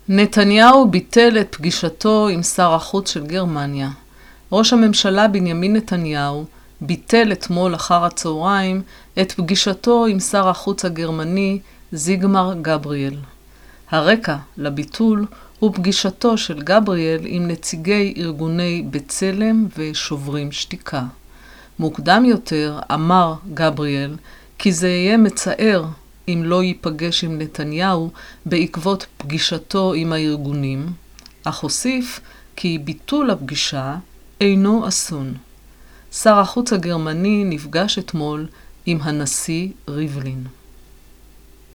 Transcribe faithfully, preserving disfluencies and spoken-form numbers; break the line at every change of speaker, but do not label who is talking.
נתניהו ביטל את פגישתו עם שר החוץ של גרמניה. ראש הממשלה בנימין נתניהו ביטל אתמול אחר הצהריים את פגישתו עם שר החוץ הגרמני זיגמר גבריאל. הרקע לביטול הוא פגישתו של גבריאל עם נציגי ארגוני בצלם ושוברים שתיקה. מוקדם יותר אמר גבריאל כי זה יהיה מצער אם לא ייפגש עם נתניהו בעקבות פגישתו עם הארגונים, אך הוסיף כי ביטול הפגישה אינו אסון. שר החוץ הגרמני נפגש אתמול עם הנשיא ריבלין.